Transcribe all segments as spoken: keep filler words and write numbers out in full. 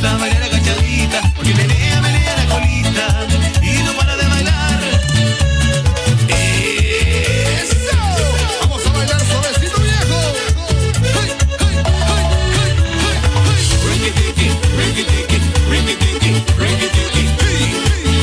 gusta bailar agachadita, porque menea, menea la colita y no para de bailar. ¡Eso! Vamos a bailar suavecito, viejo. ¡Hey, hey, hey, hey, hey, hey! Ricky-tiki, ricky-tiki, ricky-tiki, ricky-tiki, hey, hey!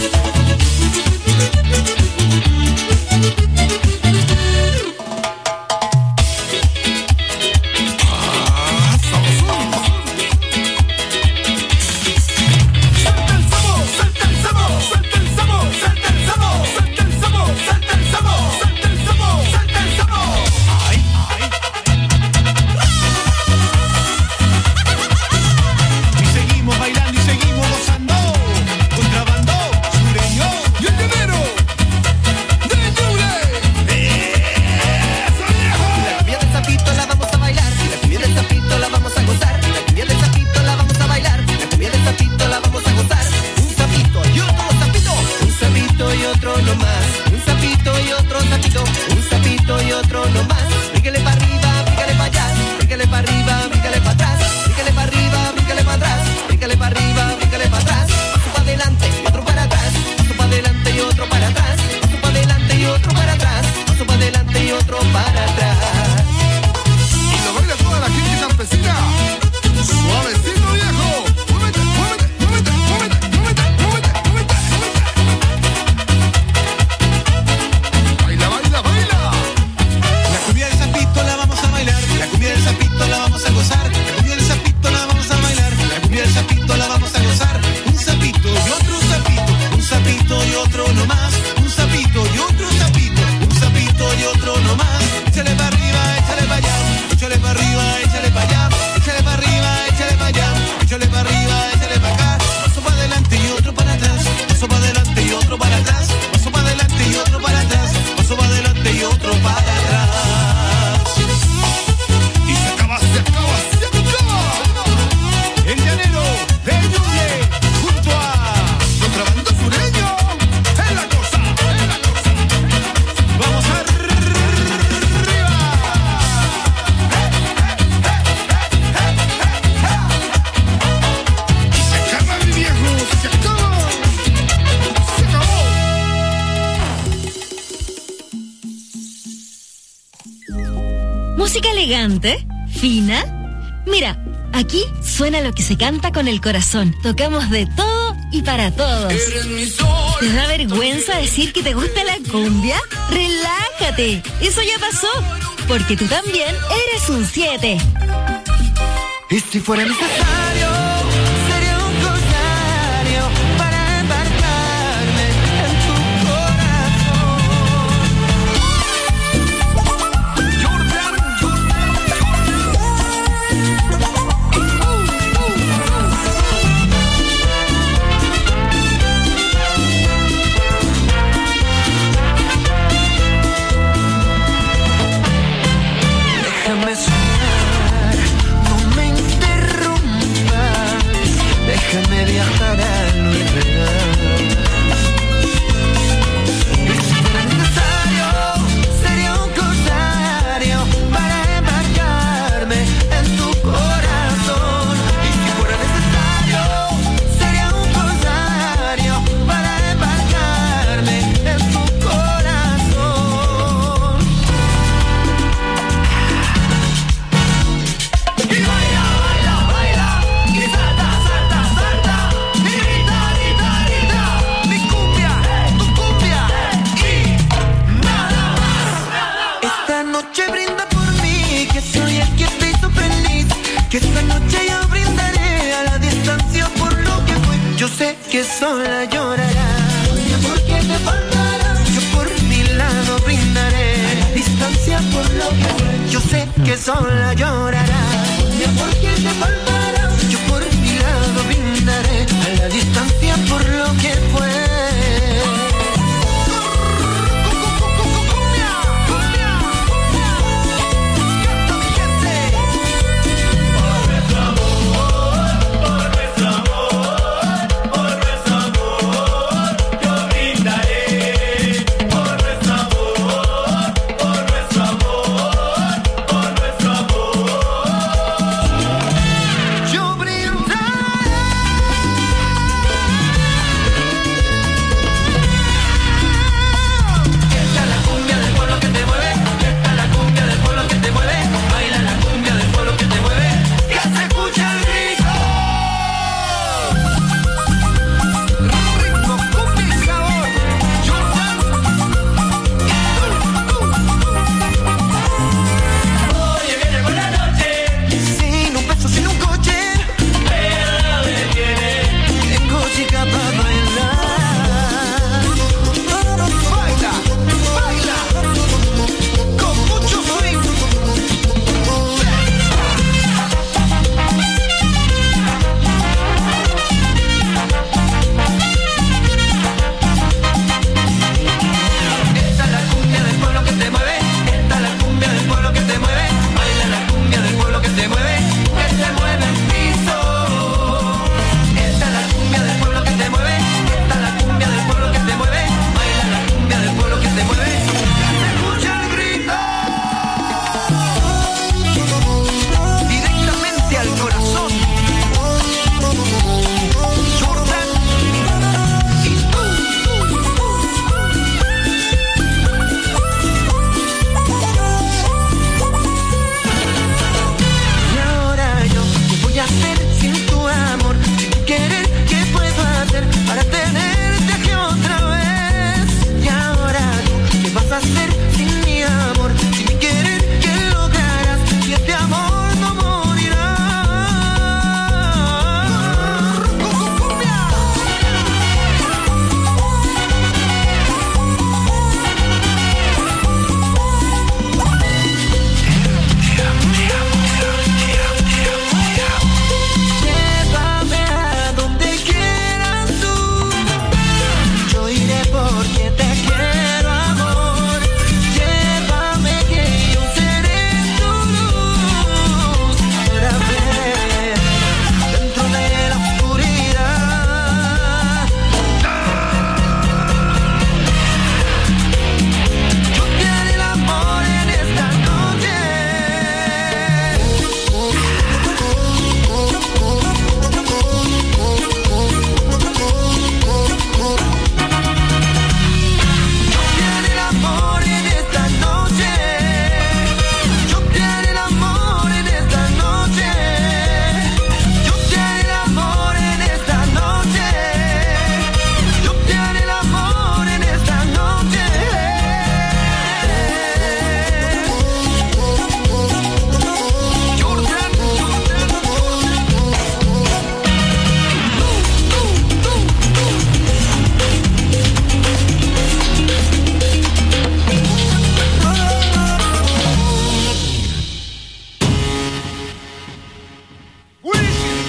Música elegante, fina. Mira, aquí suena lo que se canta con el corazón. Tocamos de todo y para todos. ¿Te da vergüenza decir que te gusta la cumbia? Relájate, eso ya pasó, porque tú también eres un siete. Y si fuera necesario, sería un cosario para embarcarme en tu Déjame soñar, no me interrumpas, déjame viajar a lo irreal. Y si fuera necesario, sería un cosario para embarcarme en tu corazón. Y si fuera necesario, sería un cosario para embarcarme en tu corazón. Y baila, baila, baila, y salta, salta, salta, y grita, grita, grita, mi cumbia, tu cumbia, y nada más. Esta noche brinda por mí, que soy el que te hizo feliz, que esta noche yo brindaré a la distancia por lo que fue. Yo sé que sola llorarás, porque te faltará. Yo por mi lado brindaré a la distancia por lo que fue. Yo sé que sola llorarás, porque te faltará. Yo por mi lado brindaré a la distancia por lo que fue. Cumbia, cumbia, canta mi gente. Por nuestro amor, por nuestro amor, por nuestro amor, yo brindaré. Por nuestro amor, por nuestro amor, por nuestro amor,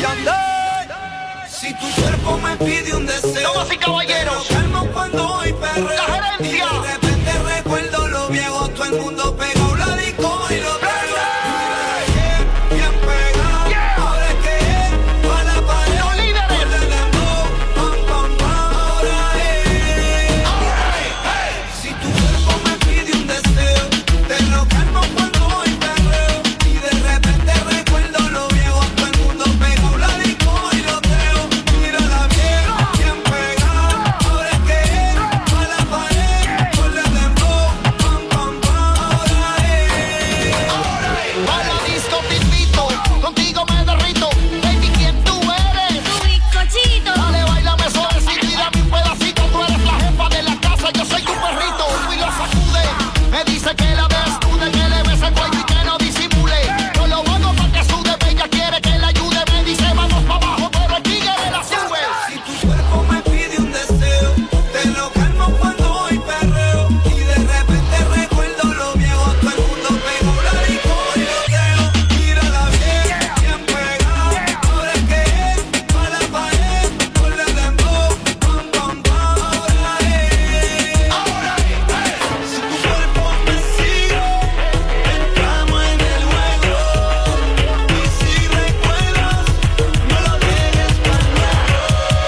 Yandel. Si tu cuerpo me pide un deseo, Damas y caballeros, te lo calmo cuando hoy perreo. la gerencia. Y de repente recuerdo lo viejo, todo el mundo pegado la disco y lo traigo. Bien pegado, Yeah. ahora es que es pa' la pared. Los líderes. Ponle dembow, pam, pam, pam, ahora es. Si tu cuerpo me pide un deseo, te lo calmo cuando hoy perreo. Y de repente recuerdo lo viejo, todo el mundo pegado la disco y lo traigo. Mírala bien, bien pegado, ahora es que es pa' la pared. Ponle dembow, pam, pam, pam, ahora es. A la disco te invito, contigo me derrito. Baby, ¿quién tú eres? Tu bizcochito. Dale, bailame suavecito y dame un pedacito. Tú eres la jefa de la casa, yo soy tu perrito. Y lo sacude, me dice que la desnude, que le bese el cuello y que no disimule. Yo lo hago pa' que sude, ella quiere que la ayude. Me dice vamos pa' abajo, pero el tigre la sube. Si tu cuerpo me pide un deseo, te lo calmo cuando hoy perreo. Y de repente recuerdo lo viejo, todo el mundo pegó la disco y lo dejo. Mírala bien, bien pegado, ahora es que es pa' la pared. Ponle dembow, pam, pam, pam, ahora es. Ahora es. Si tu cuerpo me sigue, entramos en el juego. Y si recuerdas, no lo dejes para luego.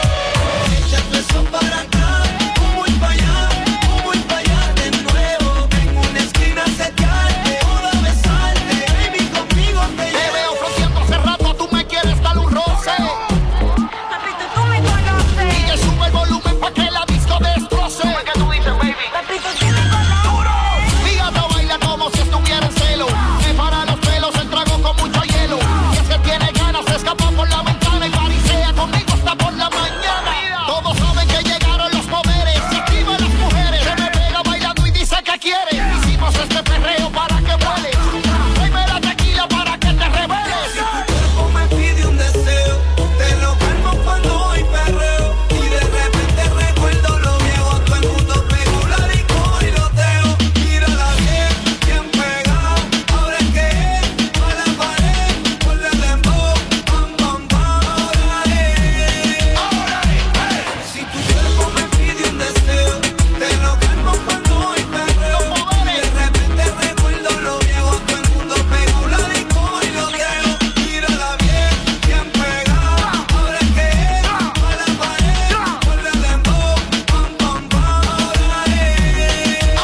Echa tu eso para acá, un voy para allá, un voy para allá de nuevo. En una esquina setearte, toda besarte, baby, conmigo te Te llevo. veo fronteando hace rato, tú me quieres dar un roce. Papito, tú me conoces. Y que sube el volumen pa' que la disco destroce. ¿Qué tú dices, baby? Papito, tú me conoces. Fíjate, baila como si estuviera en celo. Me para los pelos, el trago con mucho hielo. Y es que tiene ganas, se escapa por la ventana y parisea conmigo hasta por la mañana. Todos saben que llegaron los poderes, se activan las mujeres. Se me pega bailando y dice que quiere. Hicimos este perreo para que vuele. Tráeme la tequila para que te rebeles. Si tu cuerpo me pide un deseo, te lo calmo cuando hoy perreo. Y de repente recuerdo lo viejo, todo el mundo pegó la disco y lo dejo. Mírala bien, bien pegado, ahora es que es pa' la pared. Ponle dembow, pam, pam, pam, ahora es. Ahora es. Si tu cuerpo me pide un deseo, te lo calmo cuando hoy perreo. Y de repente recuerdo lo viejo, todo el mundo pegó la disco y lo dejo. Mírala bien, bien pegado, ahora es que es pa' la pared. Ponle dembow, pam, pam, pam, ahora es.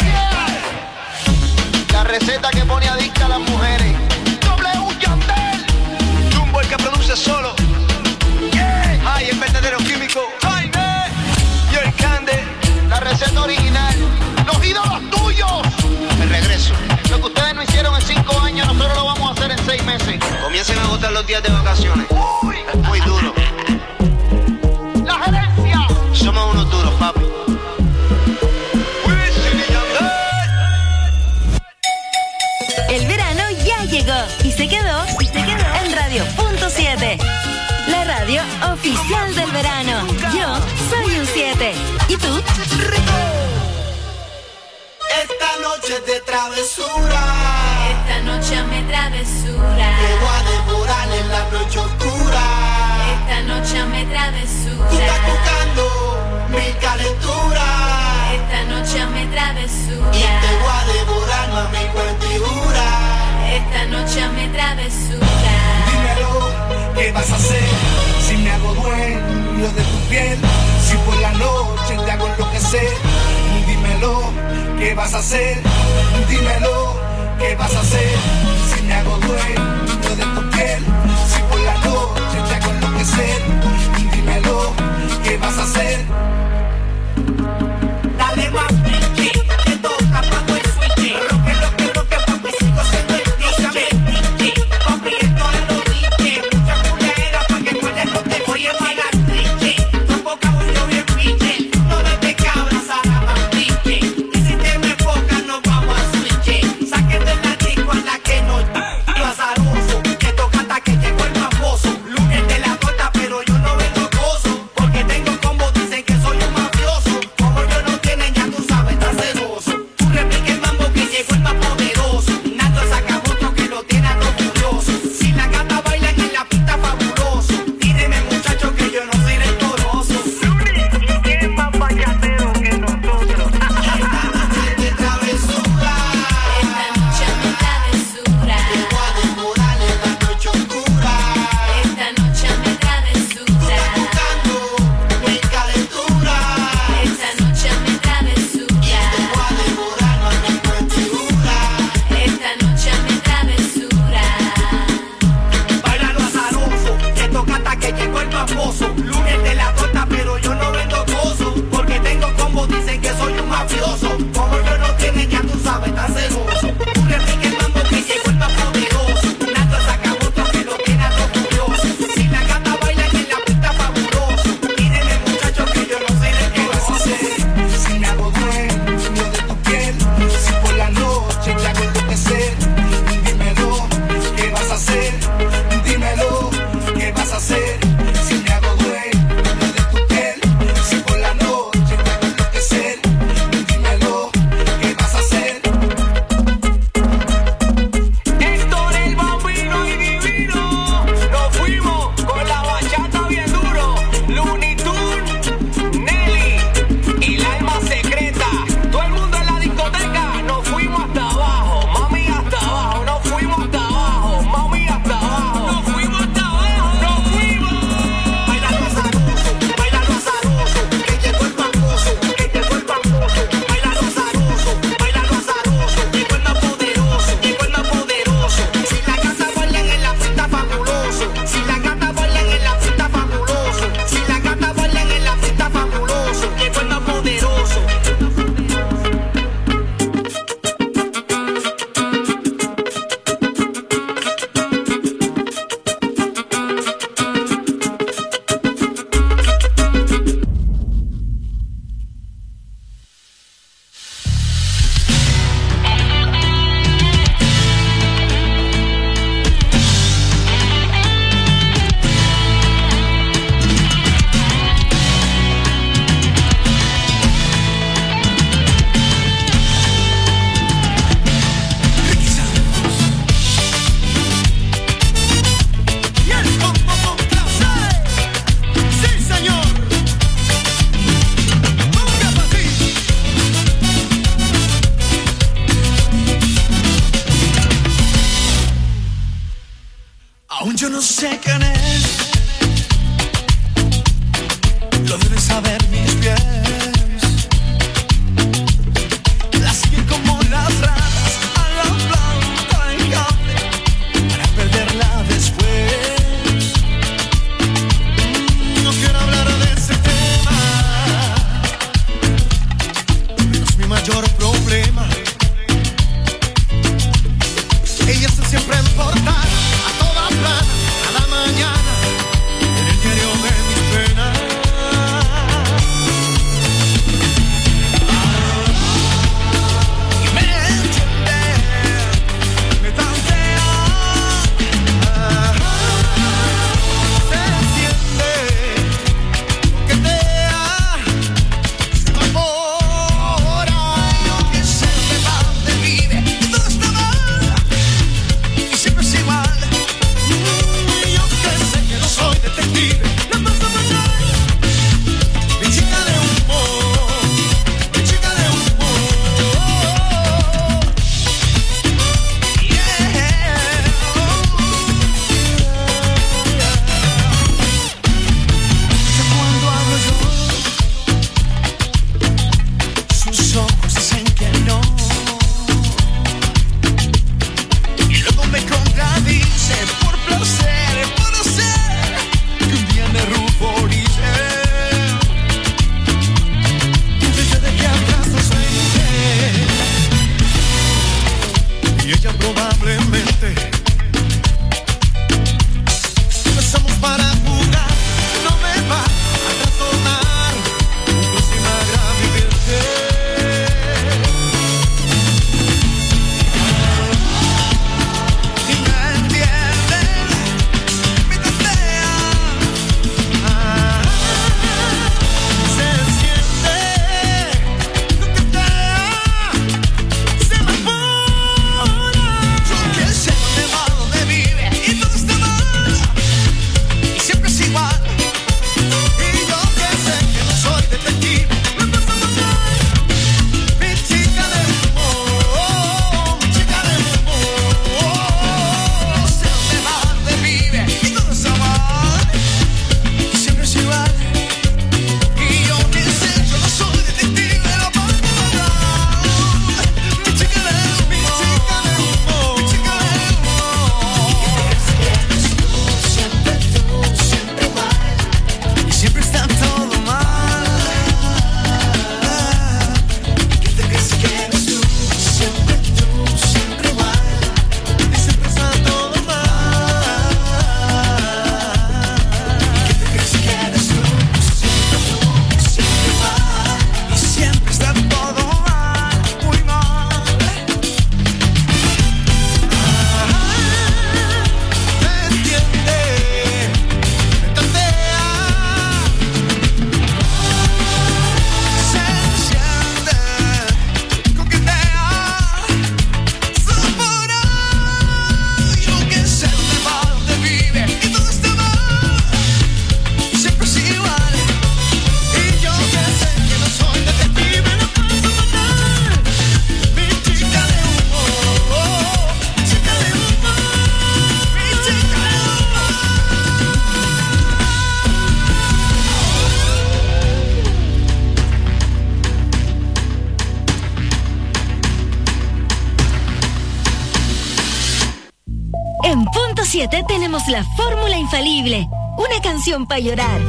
La receta que pone adicta a las mujeres. W Yandel. Jumbo el que produce solo. Yeah. Ay, el verdadero químico. Jaime. Y el Cande. La receta original. Los ídolos tuyos. El regreso. Lo que ustedes no hicieron en cinco años, nosotros lo vamos a hacer en seis meses. Comiencen a agotar los días de vacaciones. Uy. Es muy duro. La gerencia. Somos unos duros, papi. Wisin y Yandel. El verano ya llegó y se quedó, y se quedó en Radio Punto siete. La radio oficial del verano. Yo soy un siete. ¿Y tú? Esta noche es de travesura, Esta noche me travesura. te voy a devorar en la noche oscura. Esta noche me Tú travesura. estás buscando mi calentura Esta noche me y te travesura. voy a devorar, mami, cuentigura. Esta noche me travesura. Dímelo, ¿qué vas a hacer si me hago dueño de tu piel? Si por la noche te hago enloquecer. Dímelo, ¿qué vas a hacer? Dímelo, ¿qué vas a hacer si me hago dueño de tu piel? Si por la noche te hago enloquecer. Dímelo, ¿qué vas a hacer? Dale más pinche, que toca cuando el switch. Roque, roque, roque, papi, sigo siendo el D J. Papi, esto es lo diche. Mucha culera pa' que cuentes no te voy a pagar triche. Tu boca volvió bien pinche. No te cabras a la mambiche. Y si te me enfocas nos vamos a switch. Saquen de la disco en la que no. Tú azaroso, que toca hasta que llegó el maposo. Lunes de la hacer? Si me hago dueño de tu piel, si por la noche te hago enloquecer, dímelo, ¿qué vas a hacer? Héctor el Bambino y Divino, nos fuimos con la bachata bien duro. Looney Tunes, Nelly y la alma secreta. Todo el mundo en la discoteca, nos fuimos hasta abajo, mami hasta abajo, nos fuimos hasta abajo, mami hasta abajo, nos fuimos hasta abajo, nos fuimos. siete tenemos la fórmula infalible. Una canción para llorar.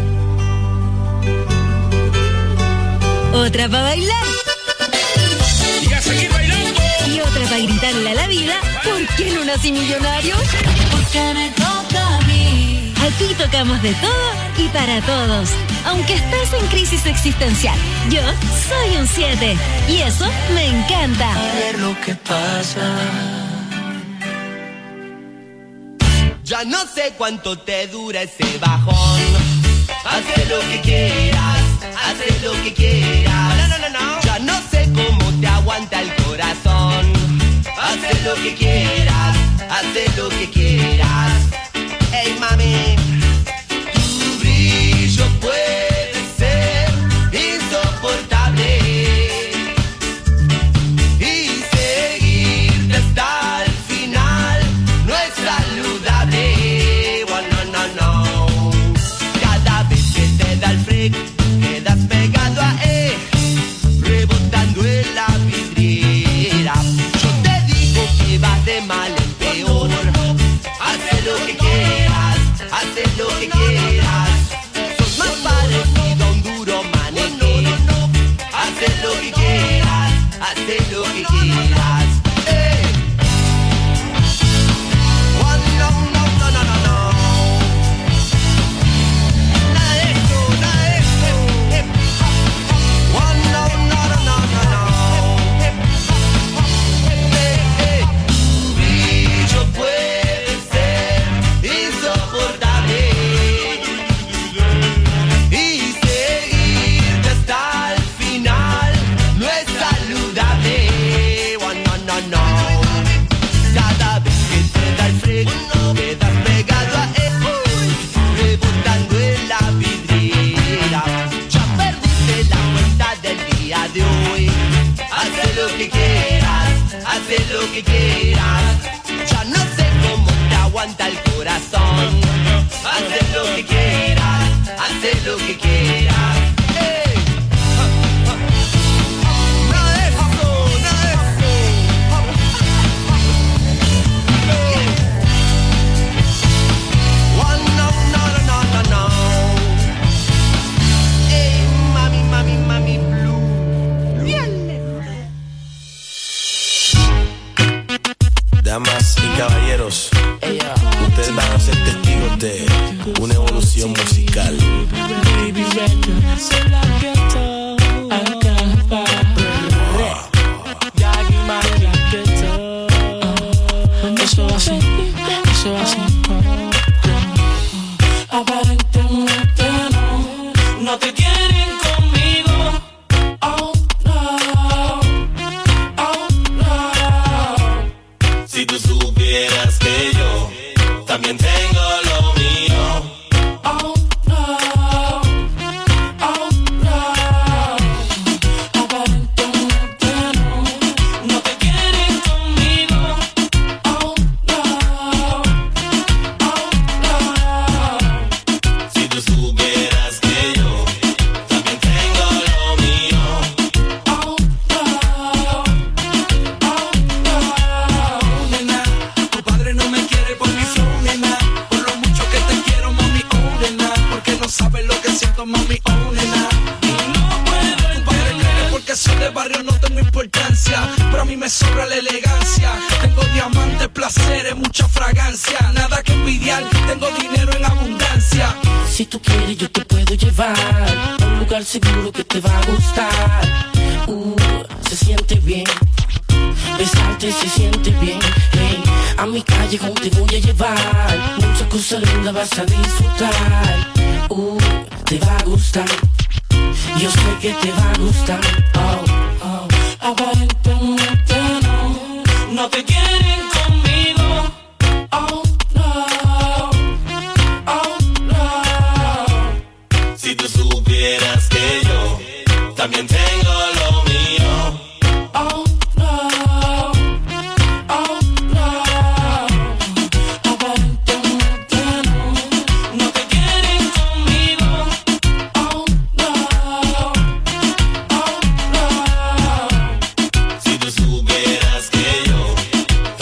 Otra para bailar. Y a seguir bailando. Y otra para gritarle a la vida. ¿Por qué no nací millonario? Porque me toca a mí. Aquí tocamos de todo y para todos. Aunque estés en crisis existencial, yo soy un siete. Y eso me encanta. A ver lo que pasa. Ya no sé cuánto te dura ese bajón. Haz lo que quieras, haz lo que quieras. No, no, no, no. Ya no sé cómo te aguanta el corazón. Haz lo que quieras, haz lo que quieras. Ey, mami, tu brillo puede ser insoportable. Y seguirte hasta el final no es saludable. Oh, no, no, no. Cada vez que te da el freak, quedas pegado a él, rebotando en la vidriera. Yo te digo que vas de mal en peor. Haz lo que quieras, haz lo que quieras. Sos más parecido a un duro maniquí. Haz lo que quieras, haz lo que quieras. Ey. Oh, no, no, no, no, no, no. Nada de esto, nada de esto. Oh, no, no, no, no, no, no. Ey, ey. Tu brillo puede ser insoportable. Y seguirte hasta el final no es saludable. Oh, no, no, no. Cada vez que te da el freak, quedas pegado a él, rebotando en la vidriera. Ya perdiste la cuenta del día de hoy. Haz lo que quieras, haz lo que quieras. Ya no sé cómo te aguanta el corazón. Haz lo que quieras, haz lo que quieras. Ey. Nada de eso, nada de eso. Oh, no, no, no, no, no, no. Ey, mami, mami, mami, blue. Damas y caballeros, ustedes van a ser testigos de una evolución musical. Eso así, eso así. Aparentemente no, no te quieren conmigo. Oh no, oh no. Si tú supieras que yo también tengo lo mío. Oh no, oh no. Aparentemente no, no te quieren conmigo. Oh no, oh no. Si tú supieras que yo también tengo lo mío. Oh no, oh no. Nena, tu padre no me quiere por mi flow, nena. Por lo mucho que te quiero, mami, oh, nena. Porque no sabes lo que siento, mami, oh, nena. Y no puedo Tu padre cree que entender. porque soy de barrio no tengo importancia, pero a mí me sobra la elegancia. Tengo diamantes, placeres, mucha fragancia. Nada que envidiar, tengo dinero en abundancia. Si tú quieres yo te puedo llevar a un lugar seguro que te va a gustar. Uh, se siente bien, besarte se siente bien. Hey, a mi callejón te voy a llevar, muchas cosas lindas vas a disfrutar. Uh, te va a gustar, yo sé que te va a gustar. Oh, oh. Aparentemente no, no te quieren conmigo. Oh no, oh no. Si tú supieras que yo también tengo lo mío. Oh no, oh no. Aparentemente no, no te quieren conmigo. Oh no, oh no. Si tú supieras que yo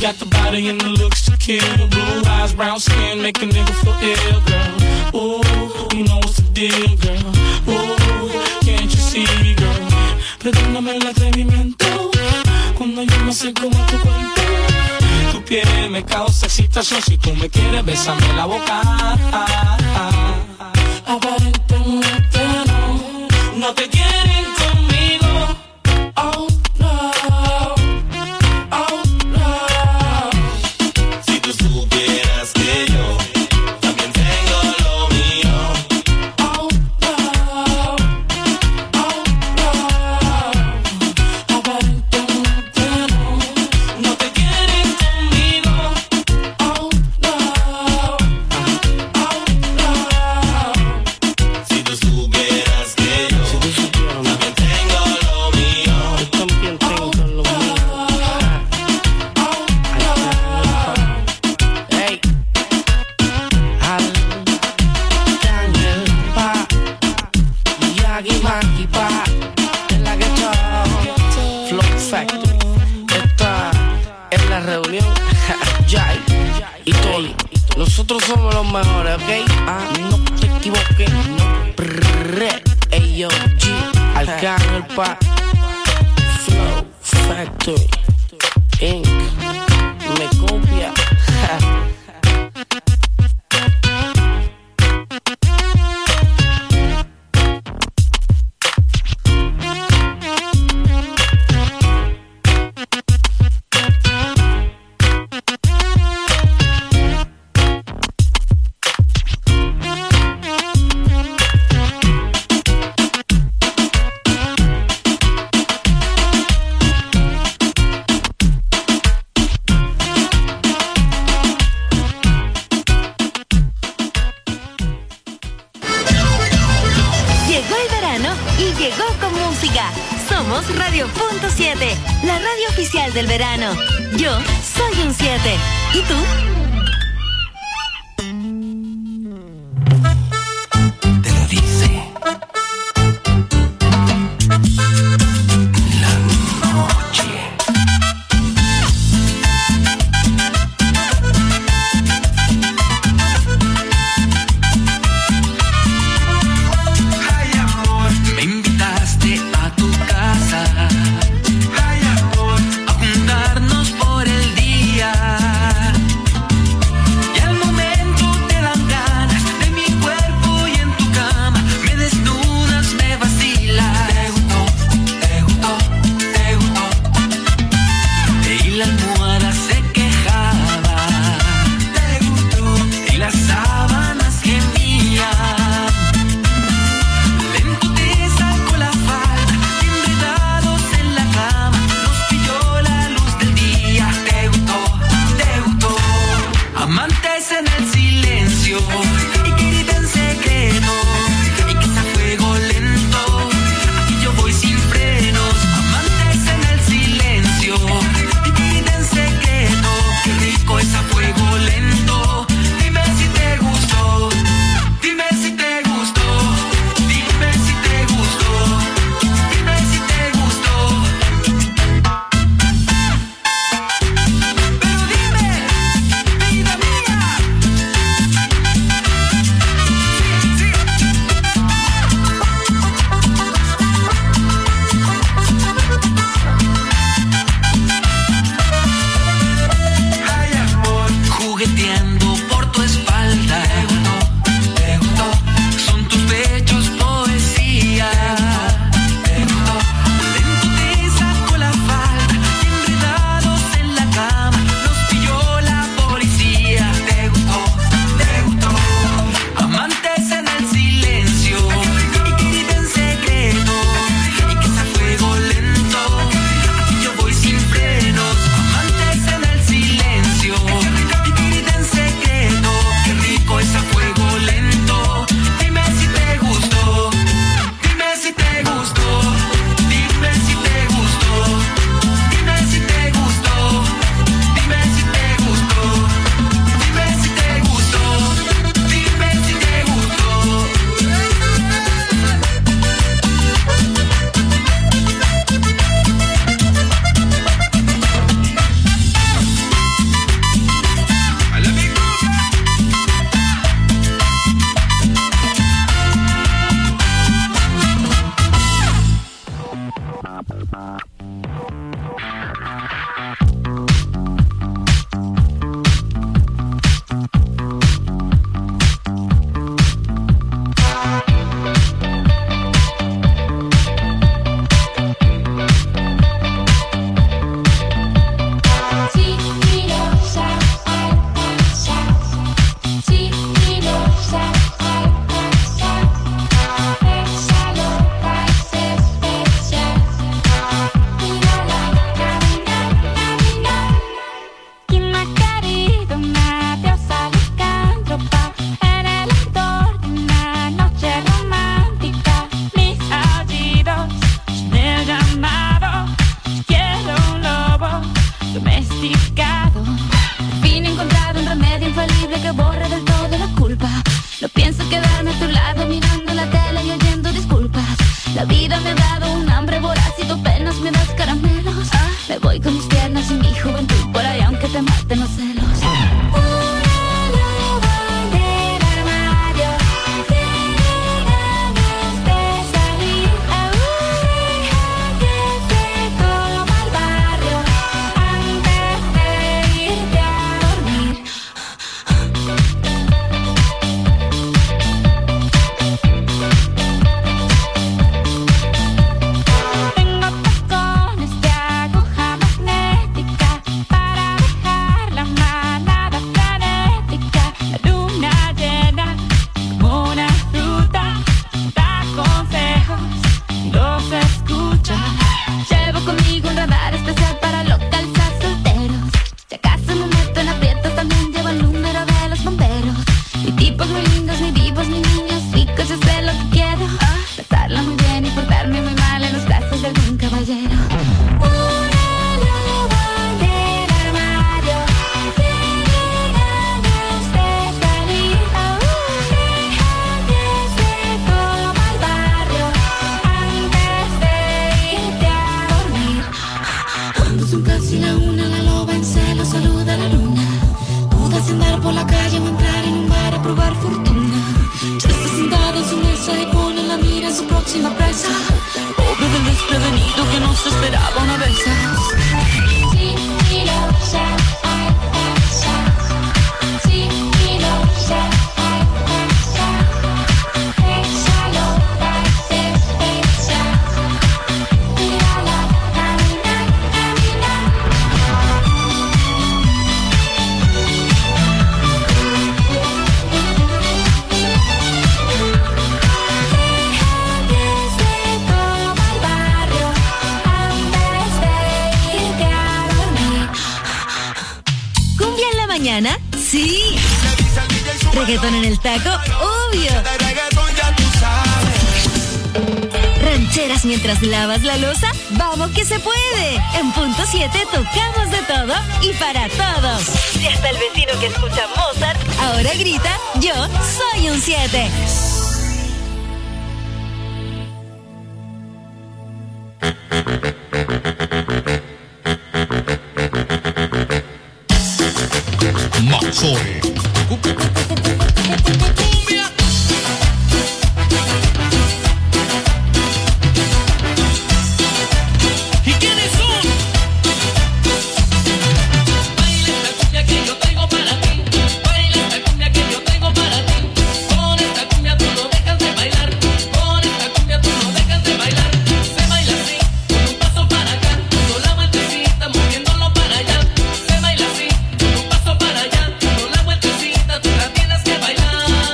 got the body and the looks to kill. Blue eyes, brown skin, make a nigga feel ill, girl. Ooh, you know what's the deal, girl. Ooh, can't you see, girl? Perdóname el atrevimiento cuando yo me acerco a tu cuerpo. Tu piel me causa excitación. Si tú me quieres, bésame la boca. Aparentemente no, no te quieren conmigo. Oh no, oh no. Si tú supieras que yo también tengo lo mío. Oh no, oh no. Aparentemente no, no te quieren conmigo. Oh no, oh no. Si tú supieras que yo Si tú supieras, también tengo lo mío. yo también tengo lo mío. Hey, Al, Daniel, pa, Yagi, Maki, pa, es la que está, Flow Factory, esta es la reunión, Jai y Tony, nosotros somos los mejores, ¿ok? Ah, no te equivoques, no, prrrr, ey yo, G, Arcángel, pa, Flow Factory, Incorporated, me copia. Llegó el verano y llegó con música. Somos Radio Punto siete, la radio oficial del verano. Yo soy un siete. ¿Y tú? Te lo dice la noche. Ay, amor, me invitaste a tu casa. Ay, amor, a juntarnos por el día. domesticado. Al fin he encontrado un remedio infalible que borra del todo la culpa. No pienso quedarme a tu lado mirando la tele y oyendo disculpas. La vida me ha dado un hambre voraz y tú apenas me das caramelos. Me voy con mis piernas y mi juventud por ahí aunque te maten los celos. Reggaetón en el taco, obvio. Rancheras mientras lavas la loza, vamos que se puede. En punto siete tocamos de todo y para todos. Si hasta el vecino que escucha Mozart ahora grita, yo soy un siete. Mazzone. Bailar.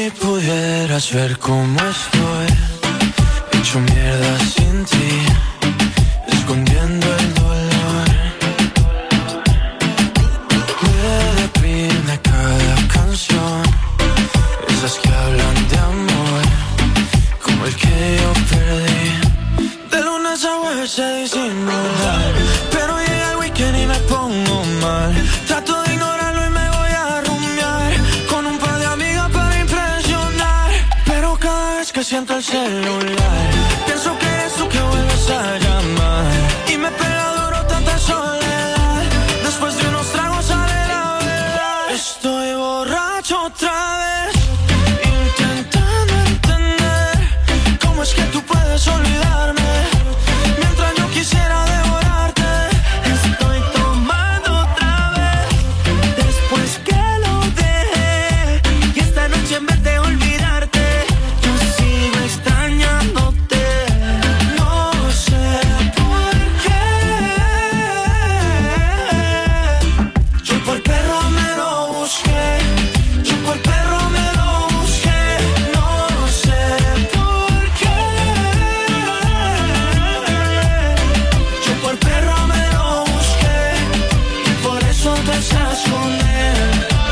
pudieras ver cómo estoy, hecho mierda sin ti, escondiendo el dolor. Me deprime cada canción, esas que hablan de amor, como el que yo perdí. De lunes a jueves se disimular, pero llega el weekend y me pongo mal. Trato de ignorarlo y me voy a rumiar con un par de amigas para impresionar. Pero cada vez que siento el celular, pienso que eres tú que vuelves a llamar. Y me pega duro tanta soledad, después de unos tragos sale la verdad. Estoy borracho otra vez, intentando entender cómo es que tú puedes olvidarme mientras yo quisiera devorarte. Estoy tomando otra vez, después que lo dejé, y esta noche en vez de olvidarte, yo sigo extrañándote. No sé por qué. Yo por perro me lo busqué, yo por perro me lo busqué. No sé por qué. Yo por perro me lo busqué, y por eso te estás con él.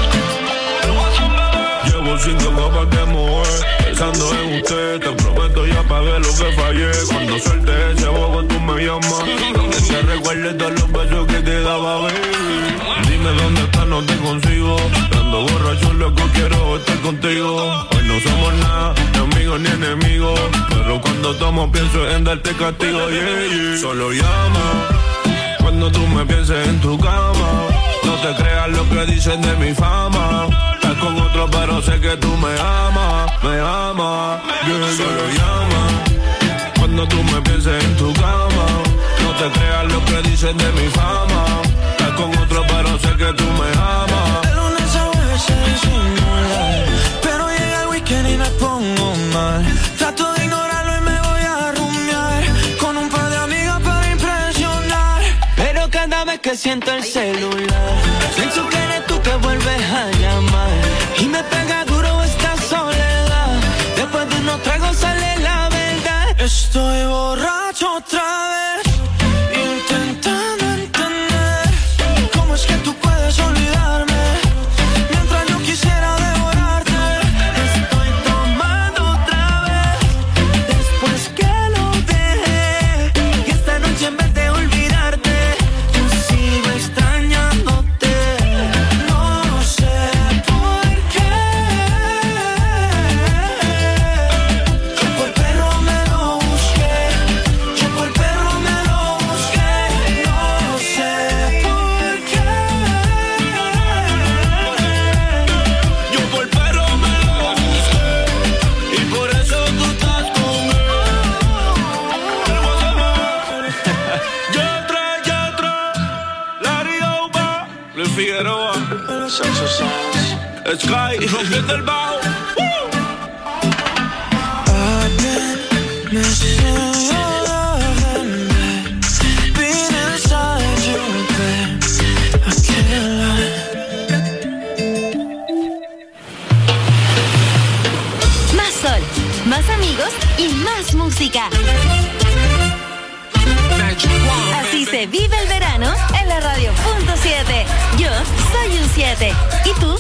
Llevo cinco copas de mujer, pensando en usted. Te prometo ya pagué lo que fallé. Cuando suelte ese bobo tú me llamas, que te recuerdes todos los besos que te daba, baby. Dime dónde estás, no te consigo. Ando borracho, loco, quiero estar contigo. Hoy no somos nada, ni amigos ni enemigos, pero cuando tomo pienso en darte castigo, yeah, yeah. Solo llama cuando tú me pienses en tu cama. No te creas lo que dicen de mi fama. Estás con otro pero sé que tú me amas, me amas, yeah. Solo llama cuando tú me pienses en tu cama. No te creas lo que dicen de mi fama. Estás con otro pero sé que tú me amas. De lunes a jueves se disimular, pero llega el weekend y me pongo mal. Trato de ignorarlo y me voy a rumiar con un par de amigas para impresionar. Pero cada vez que siento el celular, pienso que eres tú que vuelves a llamar. Y me pega duro esta soledad, después de unos tragos sale la verdad. Estoy borracho otra vez, intentando entender cómo es que tú puedes olvidarme mientras yo quisiera devorarte. Estoy tomando otra vez, después que lo dejé, y esta noche en vez de olvidarte, yo sigo extrañándote. No sé por qué. Yo por perro me lo busqué, yo por perro me lo busqué. No sé por qué. Yo por perro me lo busqué, y por eso tú estás con él. Yo trae, yo trae, Larry Oba, Luis Figueroa, Sky, rompiendo el bajo. I've been missing your loving, babe. Been inside you, babe. I can't lie. Más sol, más amigos y más música. Así se vive el verano en la radio punto siete. Yo soy un siete. ¿Y tú?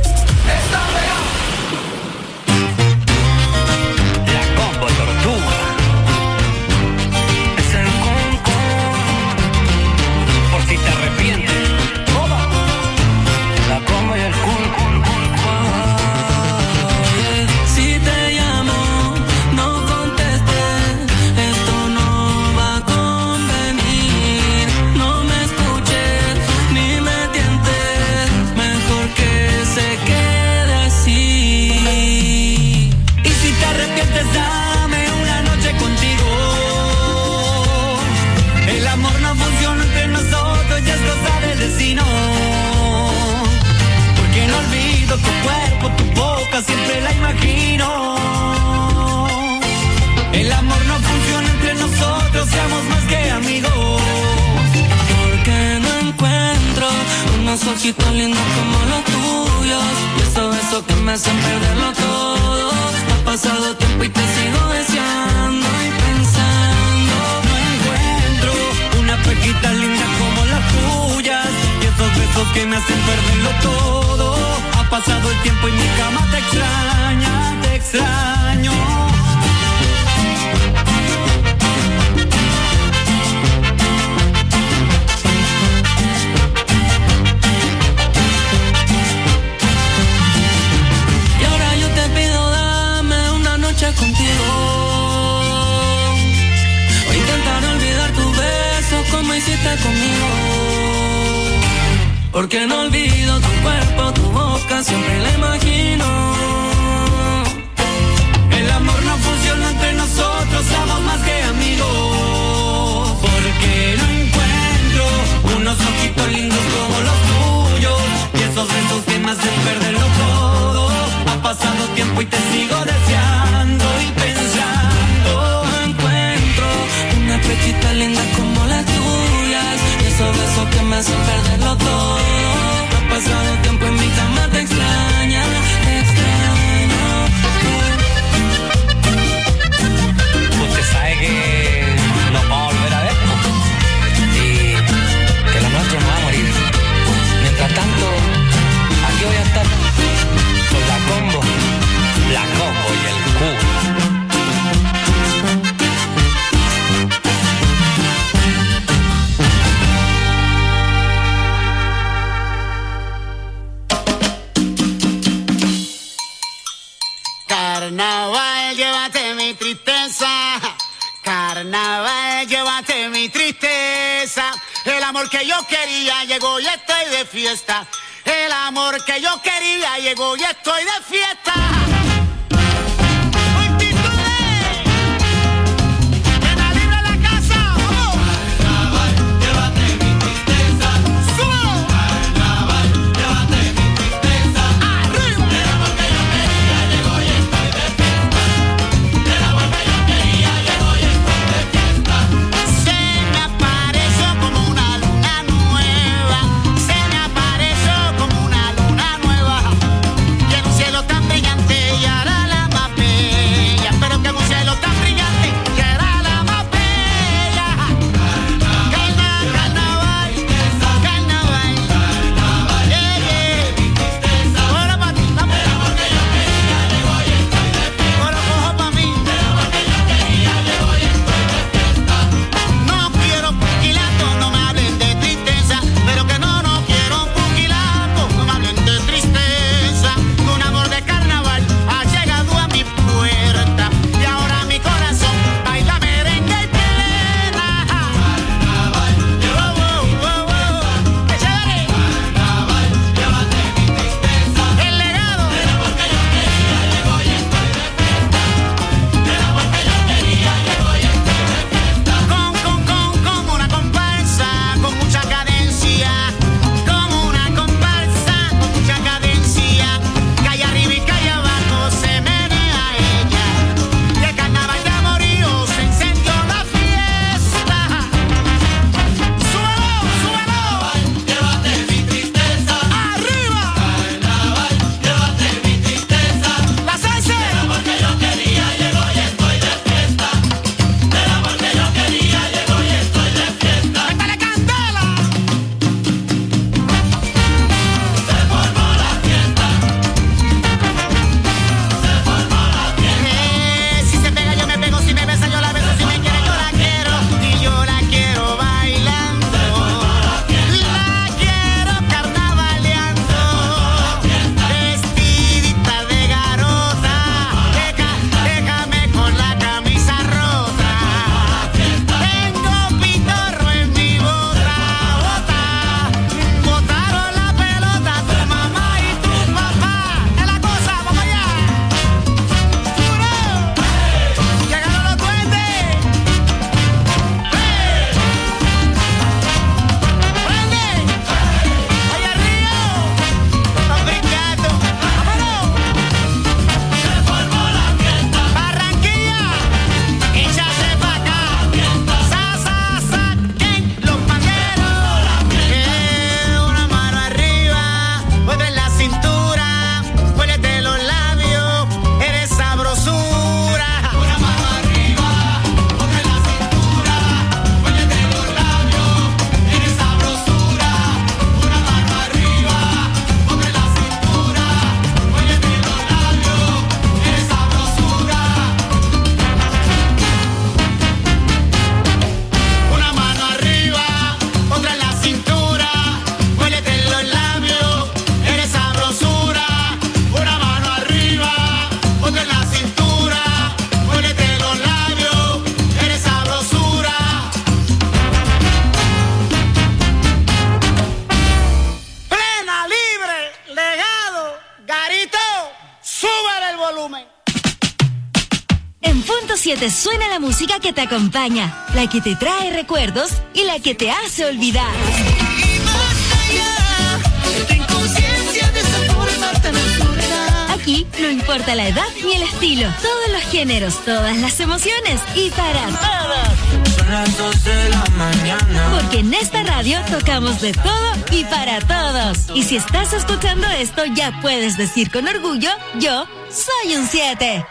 La combo tortuga. Es el conco. Por si te arrepientes. La combo y el cun, cun, cun, cun. Si te llamo, no contestes. Esto no va a convenir. No me escuches ni me tientes. Mejor que se quede así. Y si te arrepientes, dame una noche contigo. El amor no funciona entre nosotros, ya es cosa del destino. Porque no olvido tu cuerpo, tu boca, siempre la imagino. El amor no funciona entre nosotros, seamos más que amigos. Porque no encuentro unos ojitos lindos como los tuyos, y esos besos que me hacen perderlo todo. pasado tiempo y te sigo deseando y pensando. No encuentro una pequita linda como las tuyas y esos besos que me hacen perderlo todo. Ha pasado el tiempo y mi cama te extraña, te extraño. Y ahora yo te pido, dame una noche contigo. O intentar olvidar tus besos como hiciste conmigo. Porque no olvido tu cuerpo, tu boca, siempre la imagino. El amor no funciona entre nosotros, somos más que amigos. Porque no encuentro unos ojitos lindos como los tuyos y esos besos que me hacen perderlo todo. Ha pasado tiempo y te sigo deseando y pensando. No encuentro una pechita linda como las tuyas y esos besos que me hacen perderlo todo. Ha pasado tiempo en mi cama, te extraña, te extraño. Usted sabe que nos vamos a volver a ver, ¿no? Y que lo nuestro no va a morir. Mientras tanto, aquí voy a estar con la combo, la combo y el cubo. Carnaval, llévate mi tristeza. Carnaval, llévate mi tristeza. El amor que yo quería llegó y estoy de fiesta. El amor que yo quería llegó y estoy de fiesta. Brillante volumen. En Punto siete suena la música que te acompaña, la que te trae recuerdos y la que te hace olvidar. Y más allá de tu inconsciencia de esa forma tan absurda. Aquí no importa la edad ni el estilo, todos los géneros, todas las emociones y para todos. Son las dos de la mañana. Porque en esta radio tocamos de todo y para todos. Y si estás escuchando esto, ya puedes decir con orgullo, yo soy un siete.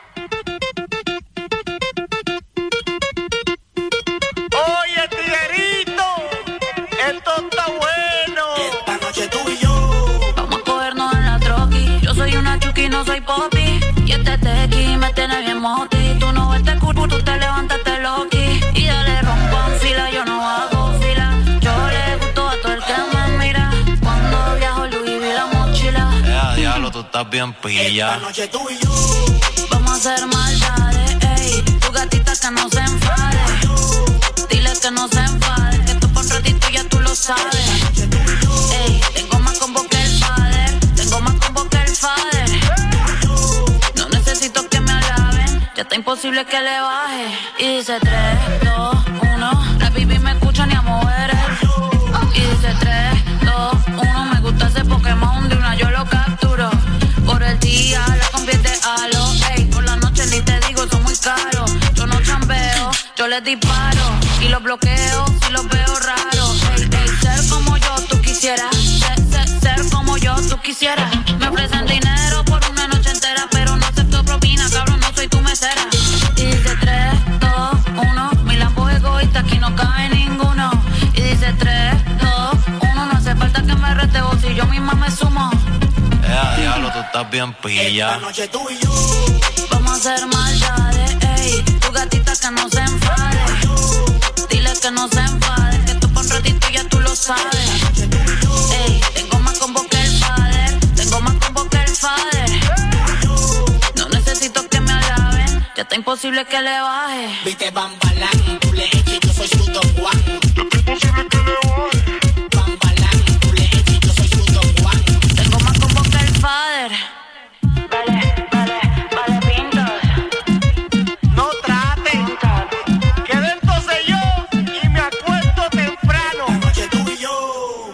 Oye, tiguerito, esto está bueno. Esta noche tú y yo Vamos a cogernos en la troqui. Yo soy una chuki, no soy popi. Y este tequi me tiene bien moti. Tú no ves este culo, tú te levantaste loqui. Y ya le rompo en fila, yo no hago fila. Yo le gusto a todo el que me mira. Cuando viajo Louis V la mochila. Ya, diablo, tú estás bien pilla. Esta noche tú y yo Vamos a hacer maldades, ey. Tu gatita que no se enfade. Dile que no se enfade. Que tú por un ratito ya tú lo sabes. Ey, tengo más combo que el father. Tengo más combo que el father. No necesito que me alaben. Ya está imposible que le baje. Y dice tres, dos, uno. La baby me escucha ni a mover. Y dice tres, dos, uno. Me gusta ese Pokémon de una yo lo capturo. Por el día la convierte a lo. Ey, por la noche ni te digo, son muy caros. Yo no chambeo, yo les disparo. Y los bloqueo si los veo raros. Ey, ey, ser como yo tú quisieras. Ser, ser, ser como yo tú quisieras. Me ofrecen dinero por una noche entera, pero no acepto propina, cabrón, no soy tu mesera. Y dice tres, dos, uno. Mi lambo egoísta, aquí no cabe ninguno. Y dice tres, dos, uno. No hace falta que me rete vos si yo misma me sumo. Ya, diablo, tú estás bien pilla. Esta noche tú y yo Vamos a hacer maldades, ey. Tu gatita que no se enfade. Dile que no se enfade. Que tú por un ratito ya tú lo sabes. Ey, tengo más combo que el father. Tengo más combo que el father. No necesito que me alaben. Ya está imposible que le baje. viste bambalán, tú le eches, yo soy su Don Juan. Bambalán, tú le eches, yo soy su Don Juan. Tengo más combo que el father. Vale, vale, vale, pintos. No traten, que dentro sé yo y me acuesto temprano. Esta noche tú y yo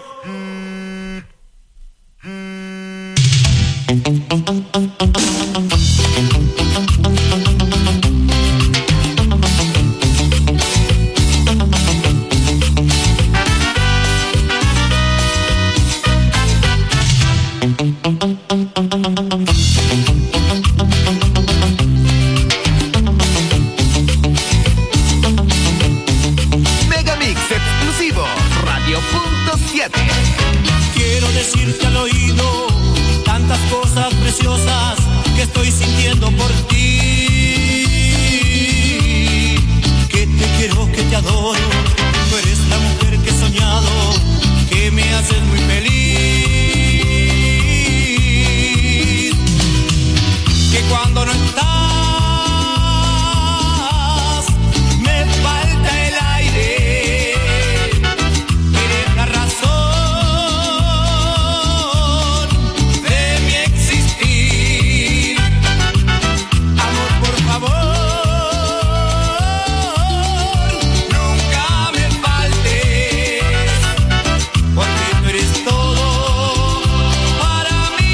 Megamix exclusivo, Radio Punto siete. Quiero decirte al oído tantas cosas preciosas que estoy sintiendo por ti. Que te quiero, que te adoro. Tú eres la mujer que he soñado, que me haces muy feliz. Que cuando no estás me falta el aire. Eres la razón de mi existir. Amor, por favor, nunca me faltes, porque tú eres todo para mí.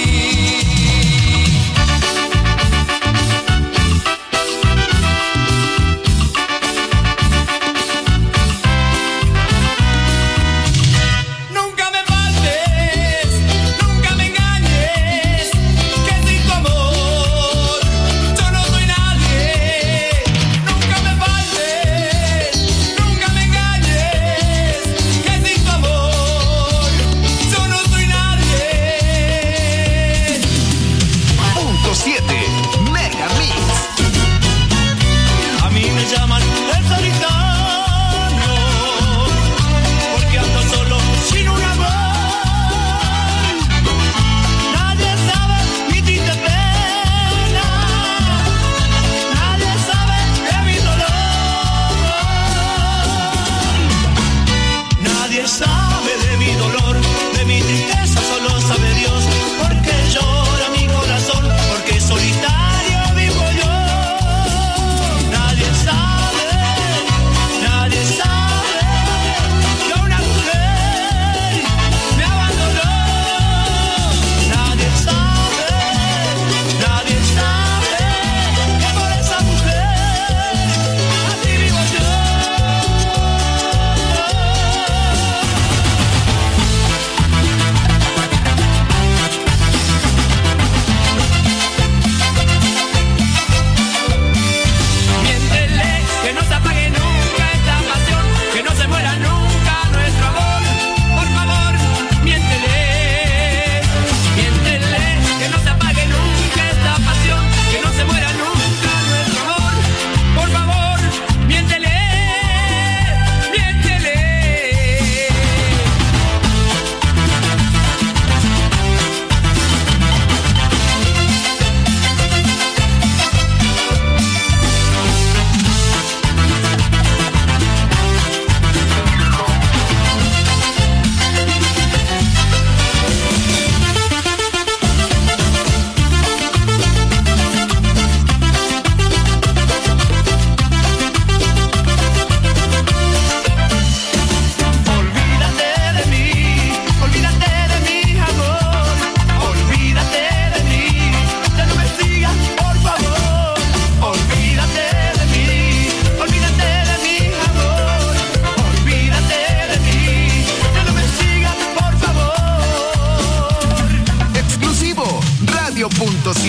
Nunca me faltes, nunca me engañes, que sin tu amor yo no soy nadie. Nunca me faltes, nunca me engañes, que sin tu amor yo no soy nadie. Punto siete, Megamix. A mí me llaman el solitario, porque ando solo sin un amor. Nadie sabe mi triste pena, nadie sabe de mi dolor. Nadie sabe de mi dolor, de mi tristeza, solo sabe Dios, porque llora mi corazón, porque soy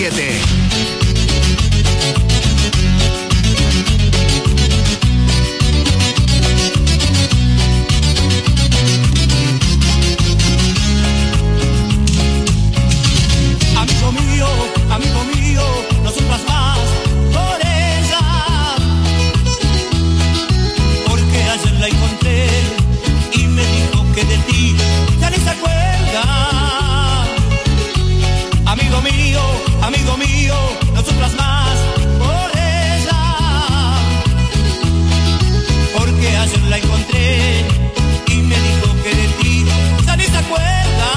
siete. Amigo mío, amigo mío, no sufras más por ella, porque ayer la encontré y me dijo que de ti ya ni se acuerda. Amigo mío, amigo mío, no sufras más por ella, porque ayer la encontré y me dijo que de ti ya ni se acuerda.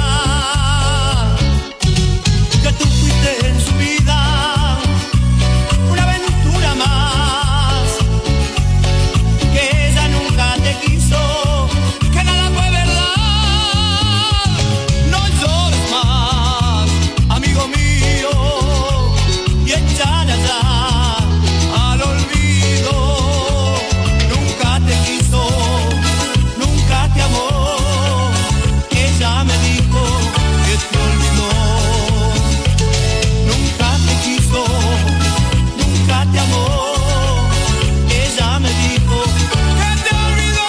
Que tú fuiste en su vida una aventura más, que ella nunca te quiso, que nada fue verdad. No llores más, amigo mío, y échale allá al olvido. Nunca te quiso, nunca te amó, ella me dijo que te olvidó. Nunca te quiso, nunca te amó, ella me dijo que te olvidó.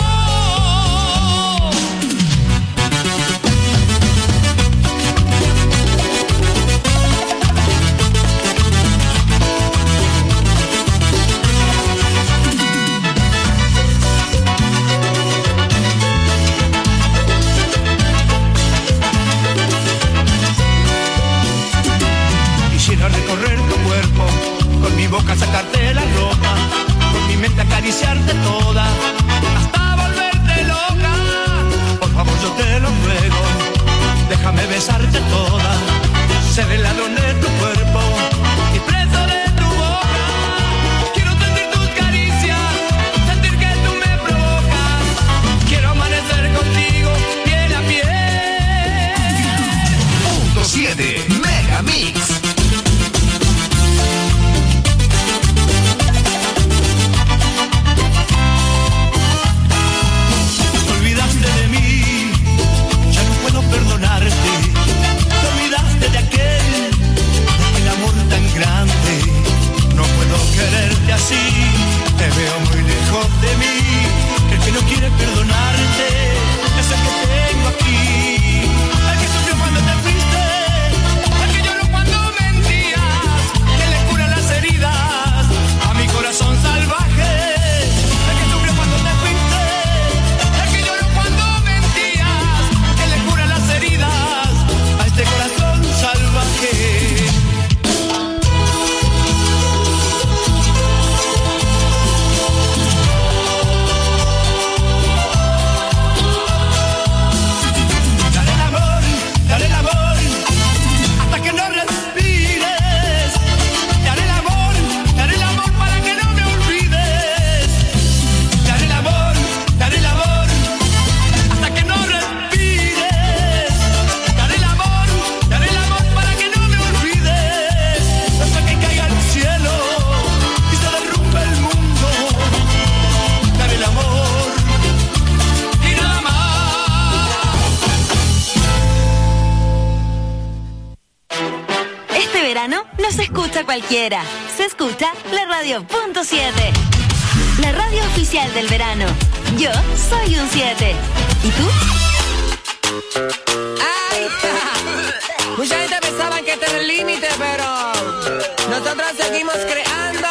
Quisiera recorrer tu cuerpo, con mi boca sacarte la ropa, con mi mente acariciarte toda, hasta volverte loca. Por favor yo te lo ruego, déjame besarte toda, ser el ladrón de tu cuerpo y preso de tu boca. Quiero sentir tus caricias, sentir que tú me provocas, quiero amanecer contigo piel a piel. Punto siete, Mega Mix. Te olvidaste de mí, ya no puedo perdonarte. Te olvidaste de aquel, de aquel amor tan grande. No puedo quererte así, te veo muy lejos de mí. El que no quiere perdonarte es el que tengo aquí. El que sufrió cuando te fuiste, el que lloró cuando mentías, que le cura las heridas a mi corazón salvaje. El que sufrió cuando te fuiste, el que lloró cuando mentías, que le cura las heridas a este corazón salvaje. Dale el amor, dale el amor, hasta que no respires. Dale el amor, dale el amor para que no me olvides. Dale el amor, dale el amor, hasta que no respires. Dale el amor, dale el amor para que no me olvides. Hasta que caiga el cielo y se derrumbe el mundo. Dale el amor y nada más. Este verano no se escucha cualquiera, se escucha la radio punto siete. La radio oficial del verano. Yo soy un siete. ¿Y tú? Ay, mucha gente pensaba que este era el límite, pero nosotros seguimos creando.